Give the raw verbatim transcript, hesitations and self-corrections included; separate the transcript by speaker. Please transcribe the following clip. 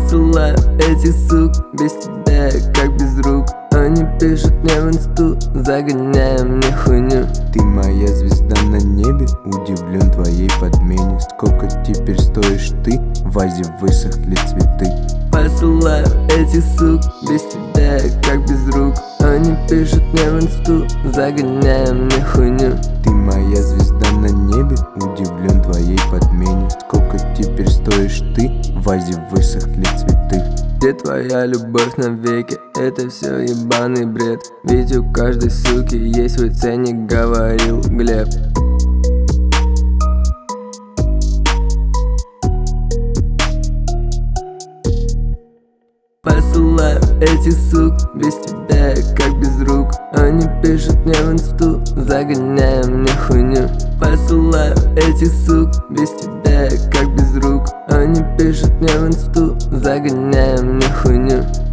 Speaker 1: Посылаю этих сук без тебя, я как без рук. Они пишут мне в инсту, загоняя мне хуйню.
Speaker 2: Ты моя звезда на небе, удивлен твоей подмене. Сколько теперь стоишь ты, в вазе высохли цветы.
Speaker 1: Посылаю этих сук без тебя, я как без рук. Они пишут мне в инсту, загоняя мне хуйню.
Speaker 2: Ты моя звезда на небе, удивлен твоей подмене. Сколько теперь стоишь ты, в вазе высохли цветы.
Speaker 1: Где твоя любовь навеки? Это все ебаный бред. Ведь у каждой суки есть свой ценник, говорил Глеб. Посылаю этих сук без тебя, я как без рук. Они пишут мне в инсту, загоняя мне хуйню. Посылаю этих сук без тебя, я как без рук. Они пишут мне в инсту, загоняя мне хуйню.